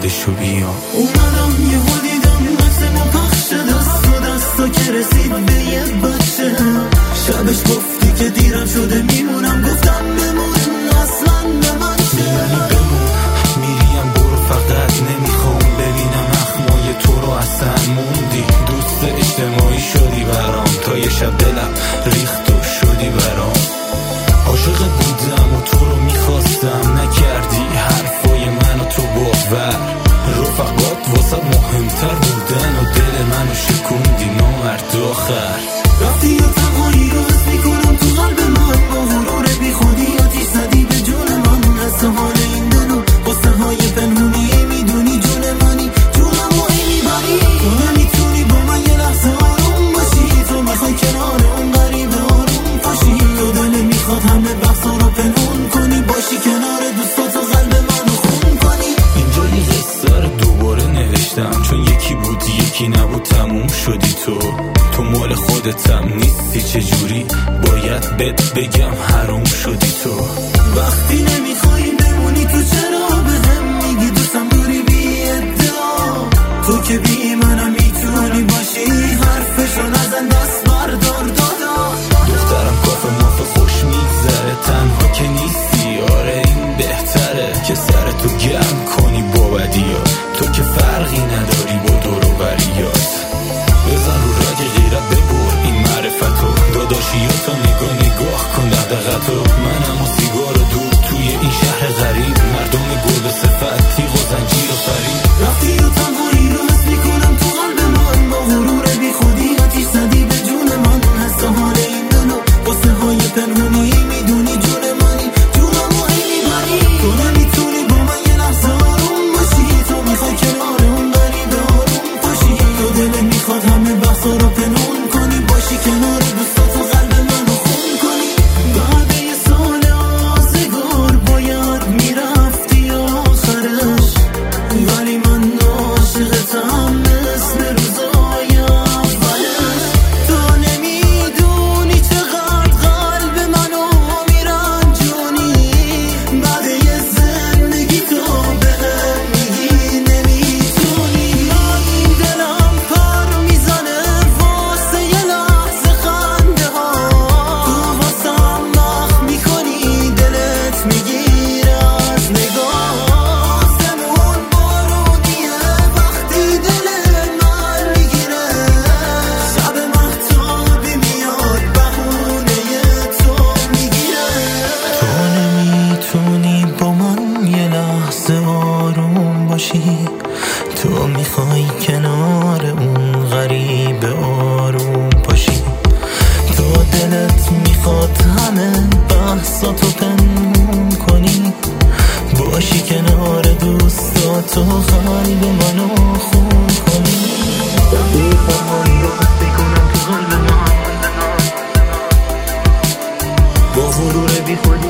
یادشو بیام. اومدم یه ها دیدم مثل ما پخش دست و دستا که رسید به یه بچه. شبش گفتی که دیرم شده میمونم، گفتم بمون اصلا به من چه. میانی بمون میریم برو، فقط نمیخوام ببینم اخمای تو رو. اصلا موندی دوست اجتماعی شدی برام، تا یه شب دلم ریخت و شدی برام. عاشق بودم و تو رو میخواستم، نکردی حرفای من و تو باور. رفقات واسه مهمتر بودن و دل منو شکوندی نامرد آخر. رفتی یا تنهایی رو حس میکنم تو قلب من، با غرور بی خودی آتیش زدی به جون من. حس حال این دلو قصه های پنهونی، میدونی جون منی جونم و ای میبری. تو نمیتونی با من یه لحظه آروم باشی، تو میخوای کنار اون غریبه آروم باشی. تو دل میخواد همه بحثا رو پنهون کنی، باشی کنار دوستات و قلب منو خون کنی. اینجا یه قصه رو دوباره نوشتم، چون یکی بودی یکی نبود تموم شدی. تو مال خودتم نیستی، چجوری باید بهت بگم حروم شدی تو. وقتی نمیخوایی بمونی تو چرا به هم میگی دوستم دوری بی ادعا. تو که بی منم میتونی باشی، حرفشو نزن دست بردار دادا. دخترم کافه مافه خوش میگذره، تنها که نیستی آره این بهتره که سر تو گرم کنی با بدیات. تو که فرقی نداری با دور و بریات. بزن رو رگ غیرت ببر این معرفتو، داداشیاتو نگاه کن دغدغتو. منم و سیگار و دود توی این شهر غریب، مردم گل به صفت تیغ و زنجیر و فریب. رفتی و تنهایی رو حس میکنم تو قلب من، با غرور بی خودی آتیش زدی به جون من. حس حال این دلو قصه های پنهونی، میدونی جون منی جونم و ای میبری. تو نمیتونی با من یه لحظه آروم باشی، تو میخوای کنار اون غریبه آروم باشی. تو دل میخواد همه بحثا رو پنهون کنی، باشی کنار دوستات و قلب منو خون کنی. بعد یه سال آزگار باید میرفتی آخرش، ولی من عاشقتم مثل روزای اولش. تو نمیدونی چقدر قلب منو میرنجونی، بعد یه زندگی تو بهم میگی نمیتونی. من دلم پر میزنه واسه یه لحظه خنده ها، تو واسم مخ میکنی دلت میگیره از نگاه. آسمون بارونیه وقتی دل من میگیره، شب مهتابی میاد بهونه تو میگیره. تو نمیتونی با من یه لحظه آروم باشی، تو میخوای کنار اون غریب آروم باشی. تو دلت میخواد همه بحثاتو پنهون کنی، باشی کنار دوستات و قلب منو خون کنی. با غرور بی خودی